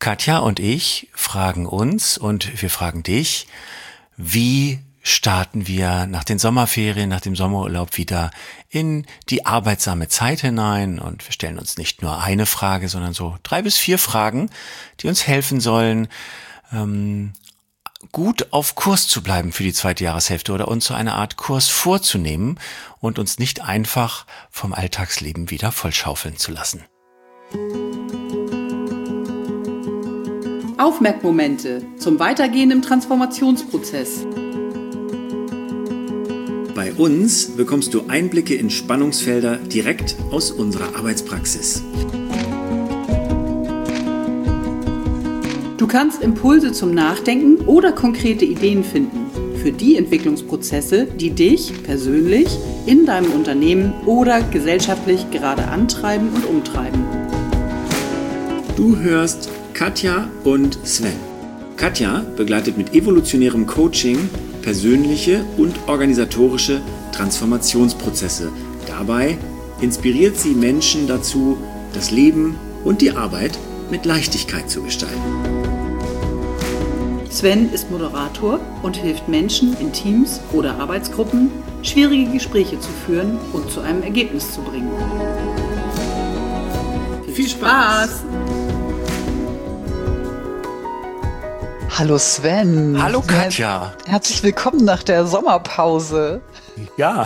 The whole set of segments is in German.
Katja und ich fragen uns und wir fragen dich, wie starten wir nach den Sommerferien, nach dem Sommerurlaub wieder in die arbeitsame Zeit hinein, und wir stellen uns nicht nur eine Frage, sondern so 3 bis 4 Fragen, die uns helfen sollen, gut auf Kurs zu bleiben für die zweite Jahreshälfte oder uns so eine Art Kurs vorzunehmen und uns nicht einfach vom Alltagsleben wieder vollschaufeln zu lassen. Aufmerkmomente zum Weitergehen im Transformationsprozess. Bei uns bekommst du Einblicke in Spannungsfelder direkt aus unserer Arbeitspraxis. Du kannst Impulse zum Nachdenken oder konkrete Ideen finden für die Entwicklungsprozesse, die dich persönlich in deinem Unternehmen oder gesellschaftlich gerade antreiben und umtreiben. Du hörst Katja und Sven. Katja begleitet mit evolutionärem Coaching persönliche und organisatorische Transformationsprozesse. Dabei inspiriert sie Menschen dazu, das Leben und die Arbeit mit Leichtigkeit zu gestalten. Sven ist Moderator und hilft Menschen in Teams oder Arbeitsgruppen, schwierige Gespräche zu führen und zu einem Ergebnis zu bringen. Viel Spaß! Hallo Sven. Hallo Katja. Herzlich willkommen nach der Sommerpause. Ja.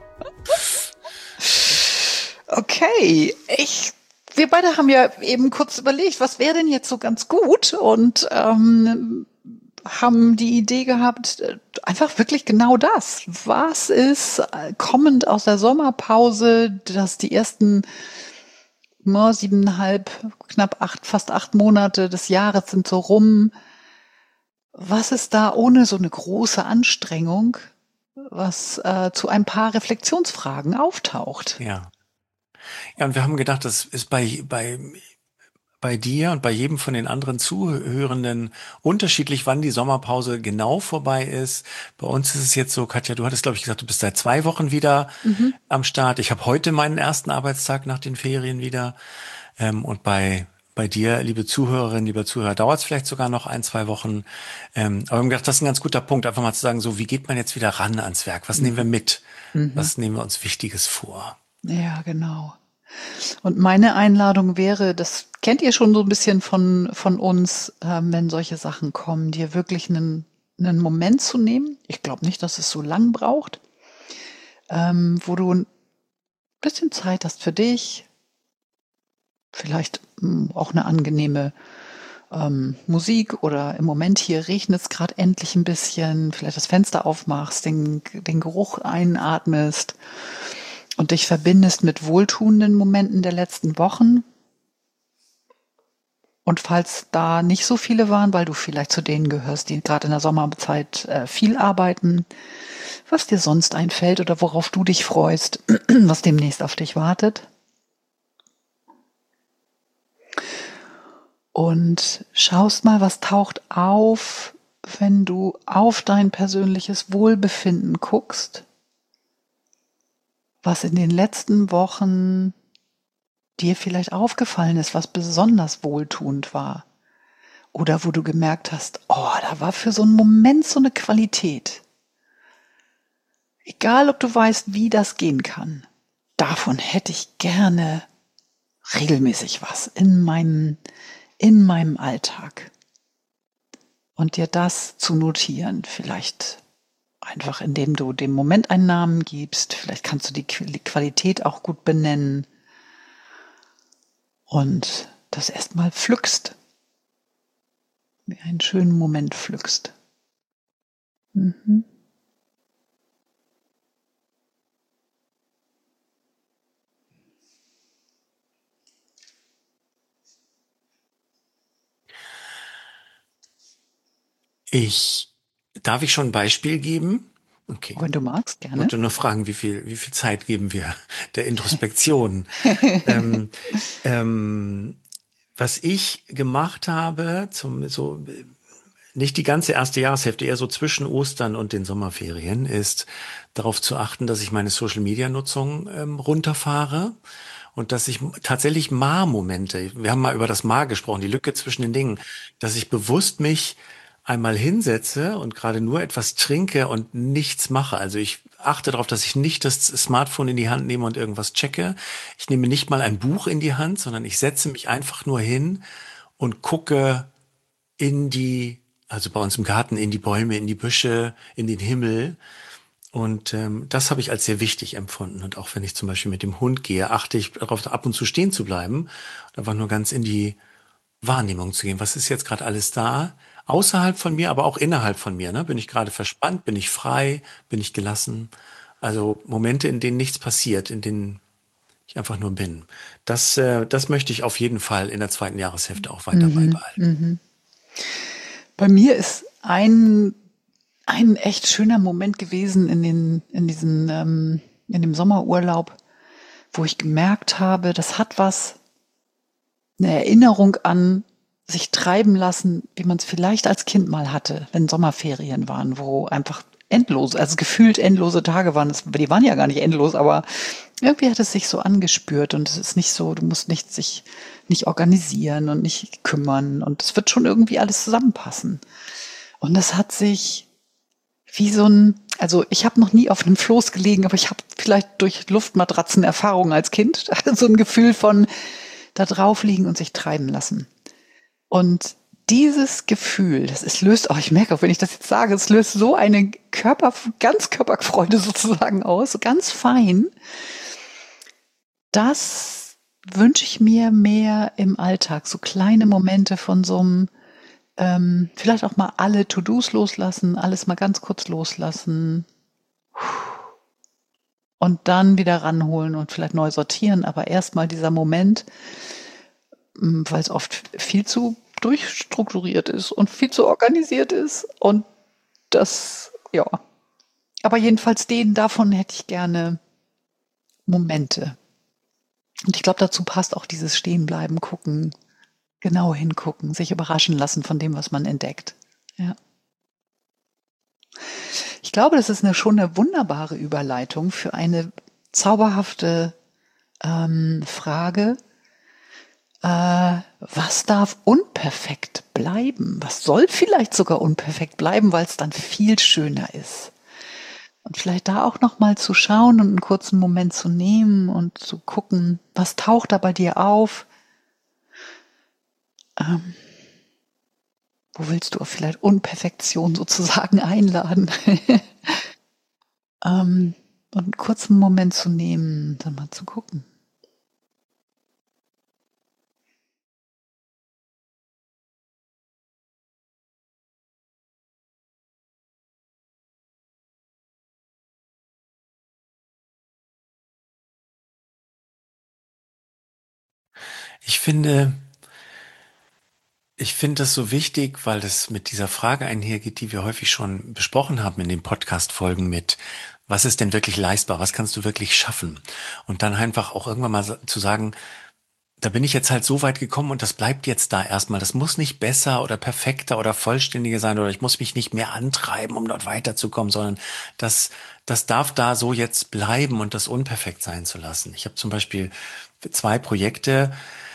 Okay, wir beide haben ja eben kurz überlegt, was wäre denn jetzt so ganz gut, und haben die Idee gehabt, einfach wirklich genau das. Was ist kommend aus der Sommerpause, dass die ersten 7,5, knapp 8, fast 8 Monate des Jahres sind so rum. Was ist da ohne so eine große Anstrengung, was zu ein paar Reflexionsfragen auftaucht? Ja. Ja, und wir haben gedacht, das ist bei dir und bei jedem von den anderen Zuhörenden unterschiedlich, wann die Sommerpause genau vorbei ist. Bei uns ist es jetzt so, Katja, du hattest, glaube ich, gesagt, du bist seit 2 Wochen wieder am Start. Ich habe heute meinen ersten Arbeitstag nach den Ferien wieder. Und bei dir, liebe Zuhörerinnen, lieber Zuhörer, dauert es vielleicht sogar noch 1, 2 Wochen. Aber wir haben gedacht, das ist ein ganz guter Punkt, einfach mal zu sagen, so, wie geht man jetzt wieder ran ans Werk? Was nehmen wir mit? Was nehmen wir uns Wichtiges vor? Ja, genau. Und meine Einladung wäre, das kennt ihr schon so ein bisschen von uns, wenn solche Sachen kommen, dir wirklich einen Moment zu nehmen. Ich glaube nicht, dass es so lang braucht, wo du ein bisschen Zeit hast für dich, vielleicht auch eine angenehme Musik, oder im Moment hier regnet es gerade endlich ein bisschen, vielleicht das Fenster aufmachst, den Geruch einatmest und dich verbindest mit wohltuenden Momenten der letzten Wochen. Und falls da nicht so viele waren, weil du vielleicht zu denen gehörst, die gerade in der Sommerzeit viel arbeiten, was dir sonst einfällt oder worauf du dich freust, was demnächst auf dich wartet. Und schaust mal, was taucht auf, wenn du auf dein persönliches Wohlbefinden guckst, was in den letzten Wochen dir vielleicht aufgefallen ist, was besonders wohltuend war. Oder wo du gemerkt hast, oh, da war für so einen Moment so eine Qualität. Egal, ob du weißt, wie das gehen kann, davon hätte ich gerne regelmäßig was in meinem Alltag. Und dir das zu notieren, vielleicht einfach indem du dem Moment einen Namen gibst, vielleicht kannst du die Qualität auch gut benennen und das erstmal pflückst, wie einen schönen Moment pflückst. Darf ich schon ein Beispiel geben? Okay. Wenn du magst, gerne. Ich wollte nur fragen, wie viel Zeit geben wir der Introspektion? Was ich gemacht habe, nicht die ganze erste Jahreshälfte, eher so zwischen Ostern und den Sommerferien, ist darauf zu achten, dass ich meine Social-Media-Nutzung runterfahre und dass ich tatsächlich Ma-Momente, wir haben mal über das Ma gesprochen, die Lücke zwischen den Dingen, dass ich bewusst mich einmal hinsetze und gerade nur etwas trinke und nichts mache. Also ich achte darauf, dass ich nicht das Smartphone in die Hand nehme und irgendwas checke. Ich nehme nicht mal ein Buch in die Hand, sondern ich setze mich einfach nur hin und gucke also bei uns im Garten, in die Bäume, in die Büsche, in den Himmel. Und das habe ich als sehr wichtig empfunden. Und auch wenn ich zum Beispiel mit dem Hund gehe, achte ich darauf, ab und zu stehen zu bleiben und einfach nur ganz in die Wahrnehmung zu gehen. Was ist jetzt gerade alles da? Außerhalb von mir, aber auch innerhalb von mir. Ne? Bin ich gerade verspannt? Bin ich frei? Bin ich gelassen? Also Momente, in denen nichts passiert, in denen ich einfach nur bin. Das möchte ich auf jeden Fall in der zweiten Jahreshälfte auch weiter beibehalten. Bei mir ist ein echt schöner Moment gewesen in dem Sommerurlaub, wo ich gemerkt habe, das hat eine Erinnerung an sich treiben lassen, wie man es vielleicht als Kind mal hatte, wenn Sommerferien waren, wo einfach also gefühlt endlose Tage waren. Die waren ja gar nicht endlos, aber irgendwie hat es sich so angespürt und es ist nicht so, du musst sich nicht organisieren und nicht kümmern und es wird schon irgendwie alles zusammenpassen. Und das hat sich wie also ich habe noch nie auf einem Floß gelegen, aber ich habe vielleicht durch Luftmatratzen Erfahrungen als Kind, so ein Gefühl von da drauf liegen und sich treiben lassen. Und dieses Gefühl, ich merke auch, wenn ich das jetzt sage, es löst so eine Ganzkörperfreude sozusagen aus, ganz fein. Das wünsche ich mir mehr im Alltag, so kleine Momente von so einem, vielleicht auch mal alle To-Dos loslassen, alles mal ganz kurz loslassen und dann wieder ranholen und vielleicht neu sortieren, aber erstmal dieser Moment, weil es oft viel zu durchstrukturiert ist und viel zu organisiert ist und das, ja. Aber jedenfalls davon hätte ich gerne Momente. Und ich glaube, dazu passt auch dieses Stehenbleiben, gucken, genau hingucken, sich überraschen lassen von dem, was man entdeckt. Ja. Ich glaube, das ist schon eine wunderbare Überleitung für eine zauberhafte Frage. Was darf unperfekt bleiben? Was soll vielleicht sogar unperfekt bleiben, weil es dann viel schöner ist? Und vielleicht da auch noch mal zu schauen und einen kurzen Moment zu nehmen und zu gucken, was taucht da bei dir auf? Wo willst du vielleicht Unperfektion sozusagen einladen? Und einen kurzen Moment zu nehmen, dann mal zu gucken. Ich finde das so wichtig, weil das mit dieser Frage einhergeht, die wir häufig schon besprochen haben in den Podcast-Folgen mit, was ist denn wirklich leistbar? Was kannst du wirklich schaffen? Und dann einfach auch irgendwann mal zu sagen, da bin ich jetzt halt so weit gekommen und das bleibt jetzt da erstmal. Das muss nicht besser oder perfekter oder vollständiger sein oder ich muss mich nicht mehr antreiben, um dort weiterzukommen, sondern das darf da so jetzt bleiben und das unperfekt sein zu lassen. Ich habe zum Beispiel 2 Projekte,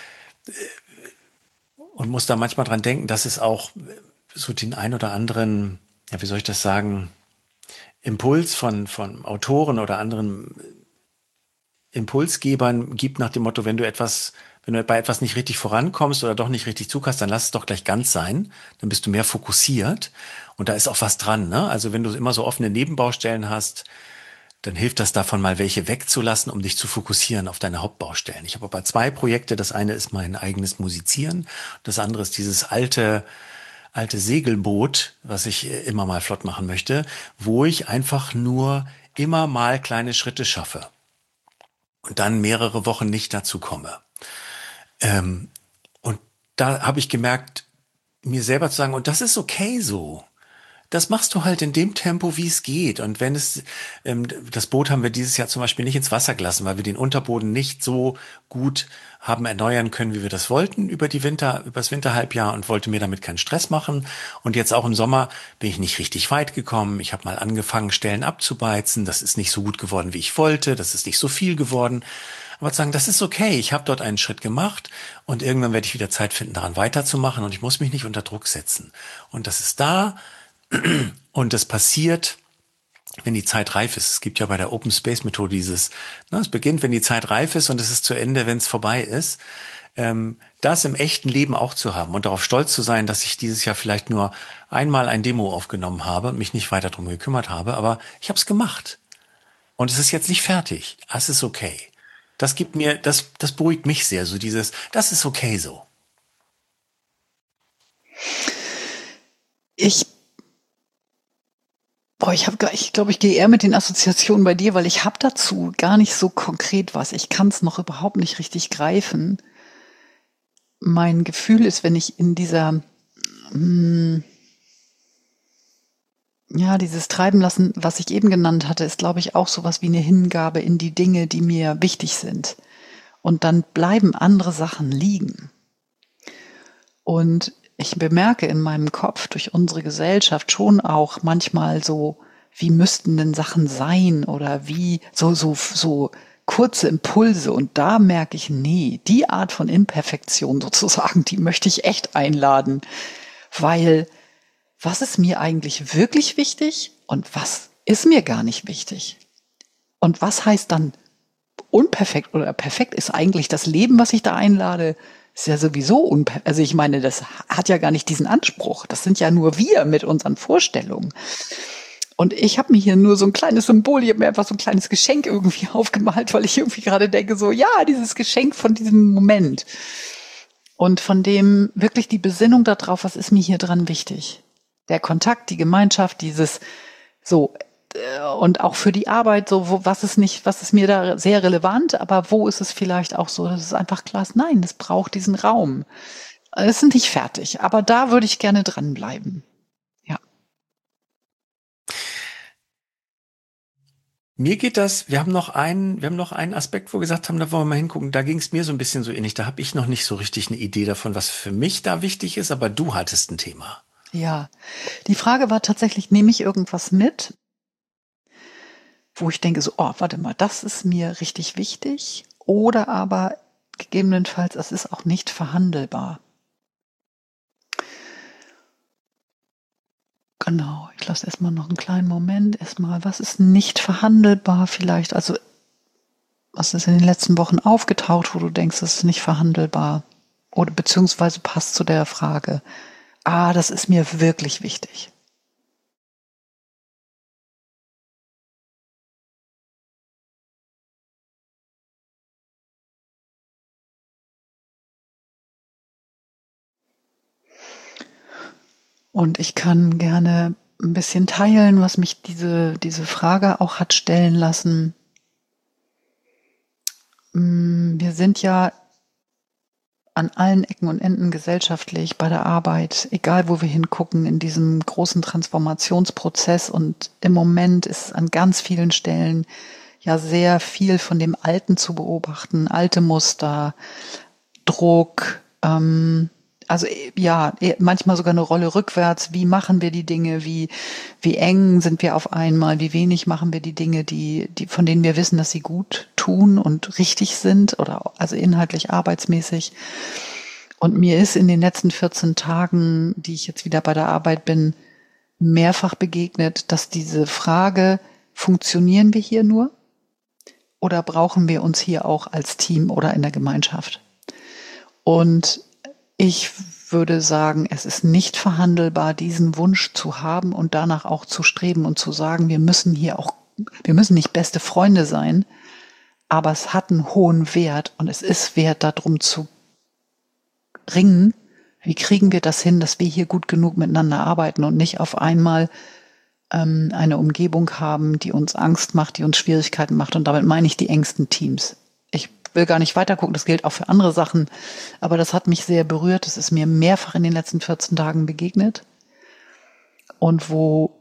und muss da manchmal dran denken, dass es auch so den ein oder anderen, ja, wie soll ich das sagen, Impuls von Autoren oder anderen Impulsgebern gibt nach dem Motto, wenn du bei etwas nicht richtig vorankommst oder doch nicht richtig zugehst, dann lass es doch gleich ganz sein. Dann bist du mehr fokussiert. Und da ist auch was dran, ne? Also wenn du immer so offene Nebenbaustellen hast, dann hilft das davon mal welche wegzulassen, um dich zu fokussieren auf deine Hauptbaustellen. Ich habe aber 2 Projekte. Das eine ist mein eigenes Musizieren. Das andere ist dieses alte Segelboot, was ich immer mal flott machen möchte, wo ich einfach nur immer mal kleine Schritte schaffe und dann mehrere Wochen nicht dazu komme. Und da habe ich gemerkt, mir selber zu sagen, und das ist okay so. Das machst du halt in dem Tempo, wie es geht. Und wenn das Boot haben wir dieses Jahr zum Beispiel nicht ins Wasser gelassen, weil wir den Unterboden nicht so gut haben erneuern können, wie wir das wollten übers Winterhalbjahr und wollte mir damit keinen Stress machen. Und jetzt auch im Sommer bin ich nicht richtig weit gekommen. Ich habe mal angefangen, Stellen abzubeizen. Das ist nicht so gut geworden, wie ich wollte. Das ist nicht so viel geworden. Aber zu sagen, das ist okay, ich habe dort einen Schritt gemacht und irgendwann werde ich wieder Zeit finden, daran weiterzumachen und ich muss mich nicht unter Druck setzen. Und das ist da und das passiert, wenn die Zeit reif ist. Es gibt ja bei der Open Space Methode es beginnt, wenn die Zeit reif ist und es ist zu Ende, wenn es vorbei ist. Das im echten Leben auch zu haben und darauf stolz zu sein, dass ich dieses Jahr vielleicht nur einmal ein Demo aufgenommen habe und mich nicht weiter drum gekümmert habe, aber ich habe es gemacht. Und es ist jetzt nicht fertig. Es ist okay. Das gibt mir, das beruhigt mich sehr, so das ist okay so. Ich glaube, ich gehe eher mit den Assoziationen bei dir, weil ich habe dazu gar nicht so konkret was. Ich kann es noch überhaupt nicht richtig greifen. Mein Gefühl ist, wenn ich in dieser, dieses Treiben lassen, was ich eben genannt hatte, ist, glaube ich, auch sowas wie eine Hingabe in die Dinge, die mir wichtig sind. Und dann bleiben andere Sachen liegen. Und ich bemerke in meinem Kopf durch unsere Gesellschaft schon auch manchmal so, wie müssten denn Sachen sein oder wie so kurze Impulse. Und da merke ich, nee, die Art von Imperfektion sozusagen, die möchte ich echt einladen. Weil was ist mir eigentlich wirklich wichtig und was ist mir gar nicht wichtig? Und was heißt dann unperfekt oder perfekt ist eigentlich das Leben, was ich da einlade? Ist ja sowieso unperfekt. Also ich meine, das hat ja gar nicht diesen Anspruch. Das sind ja nur wir mit unseren Vorstellungen. Und ich habe mir hier nur so ein kleines Symbol, ich habe mir einfach so ein kleines Geschenk irgendwie aufgemalt, weil ich irgendwie gerade denke, so ja, dieses Geschenk von diesem Moment. Und von dem wirklich die Besinnung darauf, was ist mir hier dran wichtig? Der Kontakt, die Gemeinschaft, dieses so und auch für die Arbeit, so was ist mir da sehr relevant, aber wo ist es vielleicht auch so, dass es einfach klar ist, nein, es braucht diesen Raum. Es ist nicht fertig, aber da würde ich gerne dranbleiben. Ja. Mir geht das, wir haben noch einen Aspekt, wo wir gesagt haben, da wollen wir mal hingucken, da ging es mir so ein bisschen so ähnlich, da habe ich noch nicht so richtig eine Idee davon, was für mich da wichtig ist, aber du hattest ein Thema. Ja, die Frage war tatsächlich, nehme ich irgendwas mit, wo ich denke so, oh, warte mal, das ist mir richtig wichtig, oder aber gegebenenfalls, es ist auch nicht verhandelbar. Genau, ich lasse erstmal noch einen kleinen Moment. Erstmal, was ist nicht verhandelbar vielleicht? Also, was ist in den letzten Wochen aufgetaucht, wo du denkst, das ist nicht verhandelbar? Oder beziehungsweise passt zu der Frage, das ist mir wirklich wichtig. Und ich kann gerne ein bisschen teilen, was mich diese Frage auch hat stellen lassen. Wir sind ja an allen Ecken und Enden gesellschaftlich, bei der Arbeit, egal wo wir hingucken, in diesem großen Transformationsprozess. Und im Moment ist an ganz vielen Stellen ja sehr viel von dem Alten zu beobachten, alte Muster, Druck, also ja, manchmal sogar eine Rolle rückwärts. Wie machen wir die Dinge? Wie eng sind wir auf einmal? Wie wenig machen wir die Dinge, von denen wir wissen, dass sie gut tun und richtig sind oder also inhaltlich arbeitsmäßig? Und mir ist in den letzten 14 Tagen, die ich jetzt wieder bei der Arbeit bin, mehrfach begegnet, dass diese Frage, funktionieren wir hier nur? Oder brauchen wir uns hier auch als Team oder in der Gemeinschaft? Und ich würde sagen, es ist nicht verhandelbar, diesen Wunsch zu haben und danach auch zu streben und zu sagen, wir müssen nicht beste Freunde sein, aber es hat einen hohen Wert und es ist wert, darum zu ringen, wie kriegen wir das hin, dass wir hier gut genug miteinander arbeiten und nicht auf einmal eine Umgebung haben, die uns Angst macht, die uns Schwierigkeiten macht. Und damit meine ich die engsten Teams. Ich will gar nicht weiter gucken, das gilt auch für andere Sachen, aber das hat mich sehr berührt. Das ist mir mehrfach in den letzten 14 Tagen begegnet. Und wo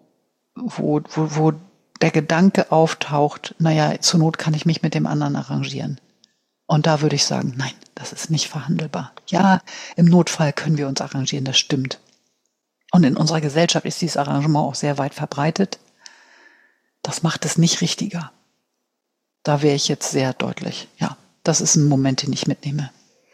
der Gedanke auftaucht, naja, zur Not kann ich mich mit dem anderen arrangieren. Und da würde ich sagen, nein, das ist nicht verhandelbar. Ja, im Notfall können wir uns arrangieren, das stimmt. Und in unserer Gesellschaft ist dieses Arrangement auch sehr weit verbreitet. Das macht es nicht richtiger. Da wäre ich jetzt sehr deutlich, ja. Das ist ein Moment, den ich mitnehme.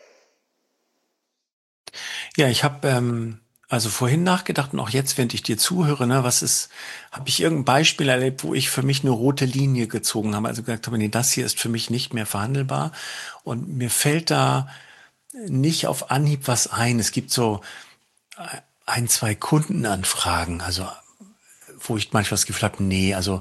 Ja, ich habe also vorhin nachgedacht und auch jetzt, während ich dir zuhöre, ne, habe ich irgendein Beispiel erlebt, wo ich für mich eine rote Linie gezogen habe, also gesagt habe, nee, das hier ist für mich nicht mehr verhandelbar und mir fällt da nicht auf Anhieb was ein. Es gibt so ein, zwei Kundenanfragen, also wo ich manchmal das Gefühl habe, nee, also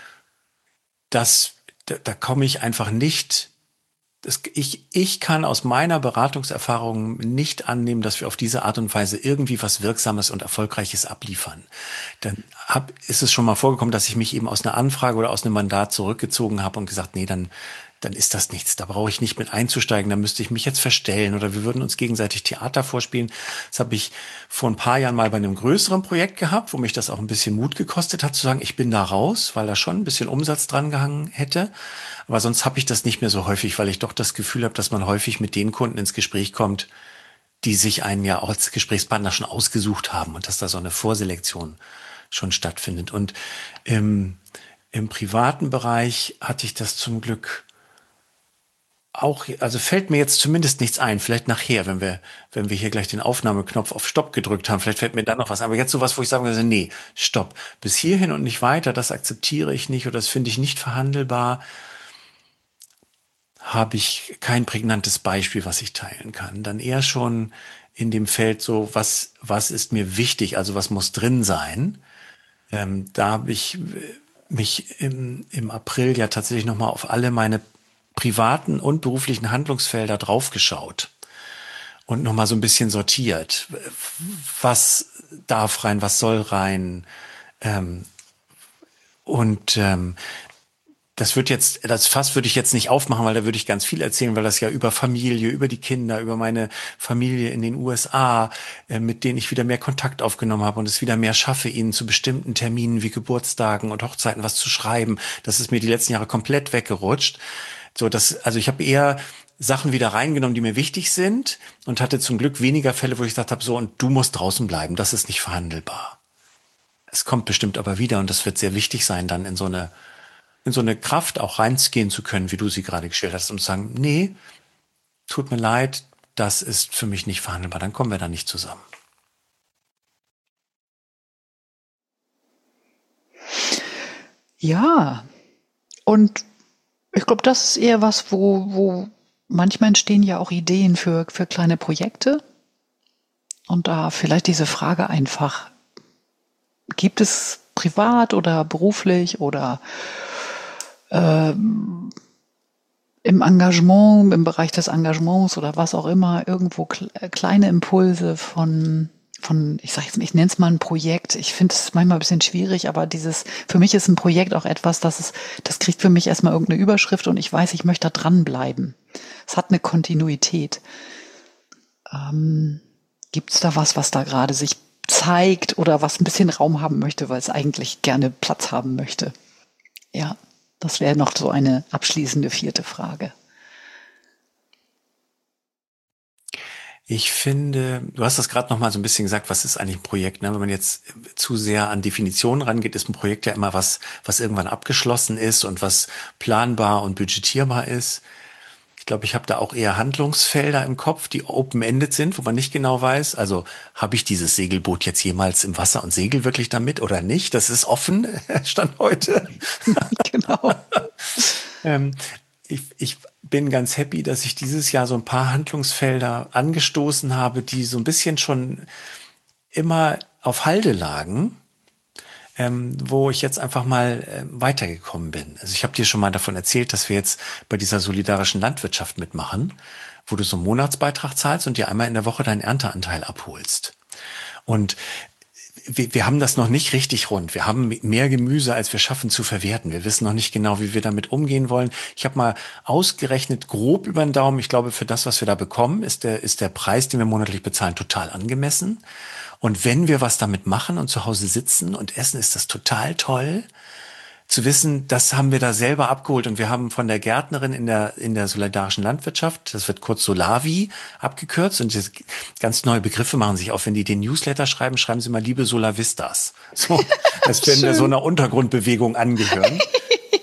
da komme ich einfach nicht. Ich kann aus meiner Beratungserfahrung nicht annehmen, dass wir auf diese Art und Weise irgendwie was Wirksames und Erfolgreiches abliefern. Ist es schon mal vorgekommen, dass ich mich eben aus einer Anfrage oder aus einem Mandat zurückgezogen habe und gesagt, nee, dann ist das nichts. Da brauche ich nicht mit einzusteigen. Da müsste ich mich jetzt verstellen oder wir würden uns gegenseitig Theater vorspielen. Das habe ich vor ein paar Jahren mal bei einem größeren Projekt gehabt, wo mich das auch ein bisschen Mut gekostet hat, zu sagen, ich bin da raus, weil da schon ein bisschen Umsatz dran gehangen hätte. Aber sonst habe ich das nicht mehr so häufig, weil ich doch das Gefühl habe, dass man häufig mit den Kunden ins Gespräch kommt, die sich einen ja auch als Gesprächspartner schon ausgesucht haben und dass da so eine Vorselektion schon stattfindet. Und im privaten Bereich hatte ich das zum Glück auch, also fällt mir jetzt zumindest nichts ein. Vielleicht nachher, wenn wir hier gleich den Aufnahmeknopf auf Stopp gedrückt haben, vielleicht fällt mir dann noch was ein. Aber jetzt sowas, wo ich sagen würde, nee, stopp. Bis hierhin und nicht weiter, das akzeptiere ich nicht oder das finde ich nicht verhandelbar, habe ich kein prägnantes Beispiel, was ich teilen kann. Dann eher schon in dem Feld so, was ist mir wichtig, also was muss drin sein. Da habe ich mich im April ja tatsächlich nochmal auf alle meine privaten und beruflichen Handlungsfelder draufgeschaut und nochmal so ein bisschen sortiert. Was darf rein, was soll rein? Das Fass würde ich jetzt nicht aufmachen, weil da würde ich ganz viel erzählen, weil das ja über Familie, über die Kinder, über meine Familie in den USA, mit denen ich wieder mehr Kontakt aufgenommen habe und es wieder mehr schaffe, ihnen zu bestimmten Terminen wie Geburtstagen und Hochzeiten was zu schreiben. Das ist mir die letzten Jahre komplett weggerutscht. Also ich habe eher Sachen wieder reingenommen, die mir wichtig sind und hatte zum Glück weniger Fälle, wo ich gesagt habe, so, und du musst draußen bleiben, das ist nicht verhandelbar. Es kommt bestimmt aber wieder und das wird sehr wichtig sein, dann in so eine Kraft auch reingehen zu können, wie du sie gerade geschildert hast, und zu sagen, nee, tut mir leid, das ist für mich nicht verhandelbar, dann kommen wir da nicht zusammen. Ja, und ich glaube, das ist eher was, wo manchmal entstehen ja auch Ideen für kleine Projekte. Und da vielleicht diese Frage einfach, gibt es privat oder beruflich oder im Engagement, im Bereich des Engagements oder was auch immer, irgendwo kleine Impulse von, ich sage jetzt, ich nenne es mal ein Projekt. Ich finde es manchmal ein bisschen schwierig, aber für mich ist ein Projekt auch etwas, das kriegt für mich erstmal irgendeine Überschrift und ich weiß, ich möchte da dranbleiben. Es hat eine Kontinuität. Gibt es da was da gerade sich zeigt oder was ein bisschen Raum haben möchte, weil es eigentlich gerne Platz haben möchte? Ja, das wäre noch so eine abschließende 4. Frage. Ich finde, du hast das gerade noch mal so ein bisschen gesagt, was ist eigentlich ein Projekt? Ne? Wenn man jetzt zu sehr an Definitionen rangeht, ist ein Projekt ja immer was irgendwann abgeschlossen ist und was planbar und budgetierbar ist. Ich glaube, ich habe da auch eher Handlungsfelder im Kopf, die open-ended sind, wo man nicht genau weiß, also habe ich dieses Segelboot jetzt jemals im Wasser und segel wirklich damit oder nicht? Das ist offen, Stand heute. Genau. Ich bin ganz happy, dass ich dieses Jahr so ein paar Handlungsfelder angestoßen habe, die so ein bisschen schon immer auf Halde lagen, wo ich jetzt einfach mal weitergekommen bin. Also ich habe dir schon mal davon erzählt, dass wir jetzt bei dieser solidarischen Landwirtschaft mitmachen, wo du so einen Monatsbeitrag zahlst und dir einmal in der Woche deinen Ernteanteil abholst. Und wir haben das noch nicht richtig rund. Wir haben mehr Gemüse, als wir schaffen zu verwerten. Wir wissen noch nicht genau, wie wir damit umgehen wollen. Ich habe mal ausgerechnet, grob über den Daumen. Ich glaube, für das, was wir da bekommen, ist der Preis, den wir monatlich bezahlen, total angemessen. Und wenn wir was damit machen und zu Hause sitzen und essen, ist das total toll. Zu wissen, das haben wir da selber abgeholt und wir haben von der Gärtnerin in der solidarischen Landwirtschaft, das wird kurz Solavi abgekürzt und ganz neue Begriffe machen sich auf. Wenn die den Newsletter schreiben, schreiben sie mal liebe Solavistas. So, als wenn wir so einer Untergrundbewegung angehören.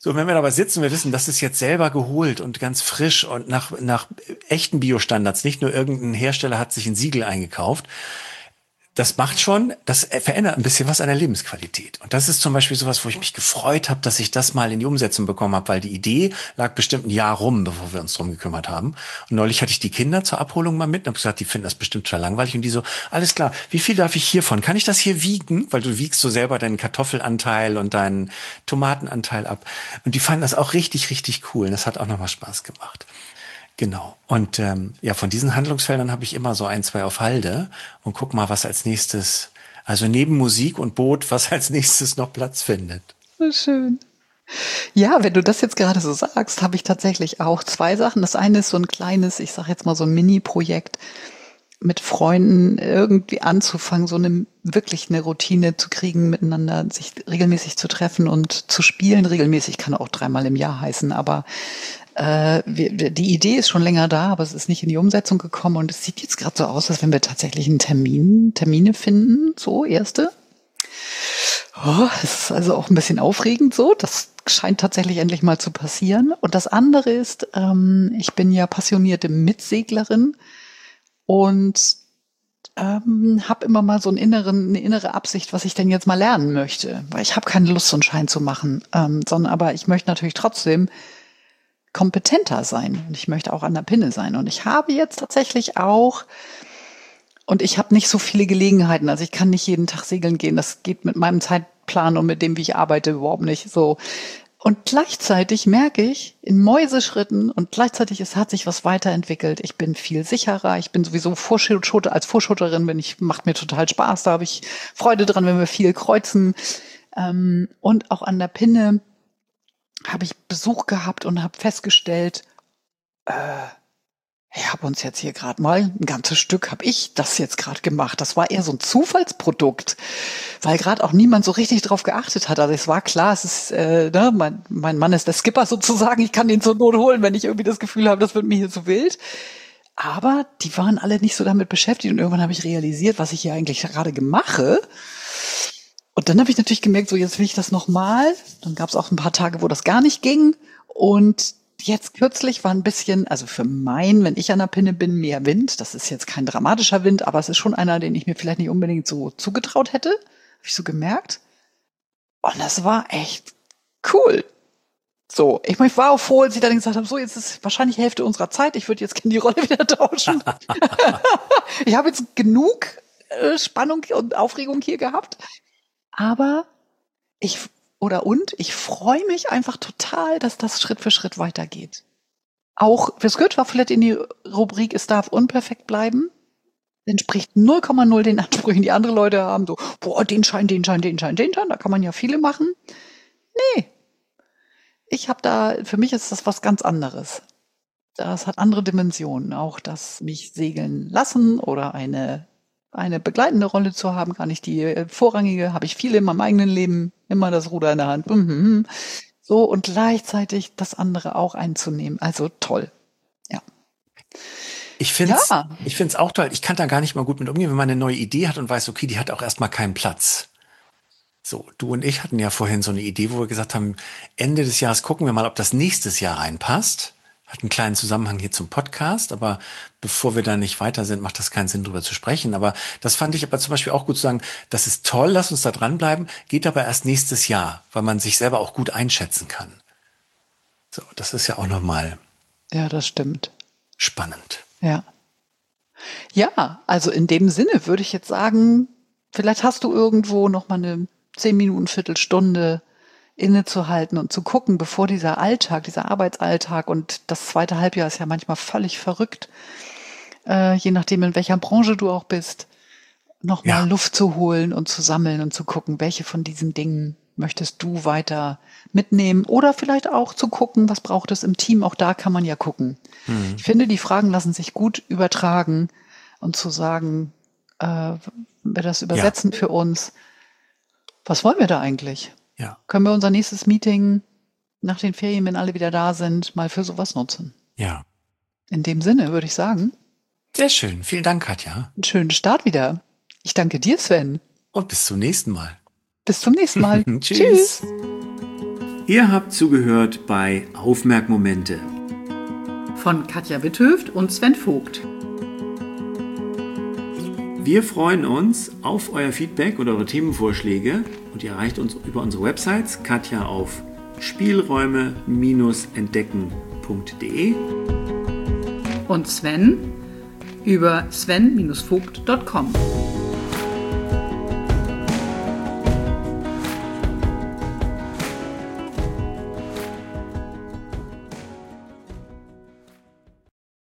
So, wenn wir dabei sitzen, wir wissen, das ist jetzt selber geholt und ganz frisch und nach echten Biostandards, nicht nur irgendein Hersteller hat sich ein Siegel eingekauft. Das macht schon, das verändert ein bisschen was an der Lebensqualität. Und das ist zum Beispiel sowas, wo ich mich gefreut habe, dass ich das mal in die Umsetzung bekommen habe, weil die Idee lag bestimmt ein Jahr rum, bevor wir uns drum gekümmert haben. Und neulich hatte ich die Kinder zur Abholung mal mit und habe gesagt, die finden das bestimmt total langweilig. Und die so, alles klar, wie viel darf ich hiervon? Kann ich das hier wiegen? Weil du wiegst so selber deinen Kartoffelanteil und deinen Tomatenanteil ab. Und die fanden das auch richtig, richtig cool. Und das hat auch nochmal Spaß gemacht. Genau. Und von diesen Handlungsfeldern habe ich immer so 1, 2 auf Halde und guck mal, was als nächstes, also neben Musik und Boot, was als nächstes noch Platz findet. So schön. Ja, wenn du das jetzt gerade so sagst, habe ich tatsächlich auch 2 Sachen. Das eine ist so ein kleines, ich sage jetzt mal so ein Mini-Projekt, mit Freunden irgendwie anzufangen, so wirklich eine Routine zu kriegen, miteinander sich regelmäßig zu treffen und zu spielen. Regelmäßig kann auch 3-mal im Jahr heißen, aber die Idee ist schon länger da, aber es ist nicht in die Umsetzung gekommen und es sieht jetzt gerade so aus, als wenn wir tatsächlich Termine finden, so erste. Das ist also auch ein bisschen aufregend so. Das scheint tatsächlich endlich mal zu passieren. Und das andere ist, ich bin ja passionierte Mitseglerin und habe immer mal so eine innere Absicht, was ich denn jetzt mal lernen möchte. Weil ich habe keine Lust, so einen Schein zu machen, sondern aber ich möchte natürlich trotzdem kompetenter sein und ich möchte auch an der Pinne sein. Und ich habe jetzt tatsächlich auch, und ich habe nicht so viele Gelegenheiten, also ich kann nicht jeden Tag segeln gehen, das geht mit meinem Zeitplan und mit dem, wie ich arbeite, überhaupt nicht so. Und gleichzeitig merke ich in Mäuseschritten und gleichzeitig hat sich was weiterentwickelt. Ich bin viel sicherer, ich bin sowieso als Vorschutterin, macht mir total Spaß, da habe ich Freude dran, wenn wir viel kreuzen. Und auch an der Pinne habe ich Besuch gehabt und habe festgestellt, ich habe uns jetzt hier gerade mal ein ganzes Stück, habe ich das jetzt gerade gemacht. Das war eher so ein Zufallsprodukt, weil gerade auch niemand so richtig drauf geachtet hat. Also es war klar, es ist, mein Mann ist der Skipper sozusagen, ich kann den zur Not holen, wenn ich irgendwie das Gefühl habe, das wird mir hier zu wild. Aber die waren alle nicht so damit beschäftigt und irgendwann habe ich realisiert, was ich hier eigentlich gerade mache. Und dann habe ich natürlich gemerkt, so jetzt will ich das nochmal. Dann gab es auch ein paar Tage, wo das gar nicht ging. Und jetzt kürzlich war ein bisschen, also wenn ich an der Pinne bin, mehr Wind. Das ist jetzt kein dramatischer Wind, aber es ist schon einer, den ich mir vielleicht nicht unbedingt so zugetraut hätte. Habe ich so gemerkt. Und das war echt cool. So, ich war auch froh, als ich dann gesagt habe, so, jetzt ist wahrscheinlich Hälfte unserer Zeit. Ich würde jetzt gerne die Rolle wieder tauschen. Ich habe jetzt genug Spannung und Aufregung hier gehabt. Aber ich freue mich einfach total, dass das Schritt für Schritt weitergeht. Auch, das gehört zwar vielleicht in die Rubrik, es darf unperfekt bleiben, entspricht 0,0 den Ansprüchen, die andere Leute haben, so, boah, den Schein, da kann man ja viele machen. Nee. Für mich ist das was ganz anderes. Das hat andere Dimensionen, auch das mich segeln lassen oder eine begleitende Rolle zu haben, gar nicht die vorrangige, habe ich viele in meinem eigenen Leben, immer das Ruder in der Hand. So, und gleichzeitig das andere auch einzunehmen. Also toll. Ja. Ich find's auch toll. Ich kann da gar nicht mal gut mit umgehen, wenn man eine neue Idee hat und weiß, okay, die hat auch erstmal keinen Platz. So, du und ich hatten ja vorhin so eine Idee, wo wir gesagt haben, Ende des Jahres gucken wir mal, ob das nächstes Jahr reinpasst. Hat einen kleinen Zusammenhang hier zum Podcast, aber bevor wir da nicht weiter sind, macht das keinen Sinn, drüber zu sprechen. Aber das fand ich aber zum Beispiel auch gut zu sagen, das ist toll, lass uns da dranbleiben, geht aber erst nächstes Jahr, weil man sich selber auch gut einschätzen kann. So, das ist ja auch nochmal. Ja, das stimmt. Spannend. Ja. Ja, also in dem Sinne würde ich jetzt sagen, vielleicht hast du irgendwo nochmal eine 10 Minuten, Viertelstunde innezuhalten und zu gucken, bevor dieser Arbeitsalltag und das zweite Halbjahr ist ja manchmal völlig verrückt, je nachdem, in welcher Branche du auch bist, nochmal Luft zu holen und zu sammeln und zu gucken, welche von diesen Dingen möchtest du weiter mitnehmen oder vielleicht auch zu gucken, was braucht es im Team, auch da kann man ja gucken. Ich finde, die Fragen lassen sich gut übertragen und zu sagen, wir das übersetzen für uns, was wollen wir da eigentlich? Ja. Können wir unser nächstes Meeting nach den Ferien, wenn alle wieder da sind, mal für sowas nutzen? Ja. In dem Sinne würde ich sagen. Sehr schön. Vielen Dank, Katja. Einen schönen Start wieder. Ich danke dir, Sven. Und bis zum nächsten Mal. Bis zum nächsten Mal. Tschüss. Ihr habt zugehört bei Aufmerkmomente von Katja Witthöft und Sven Vogt. Wir freuen uns auf euer Feedback und eure Themenvorschläge und ihr erreicht uns über unsere Websites, Katja auf spielräume-entdecken.de und Sven über sven-vogt.com.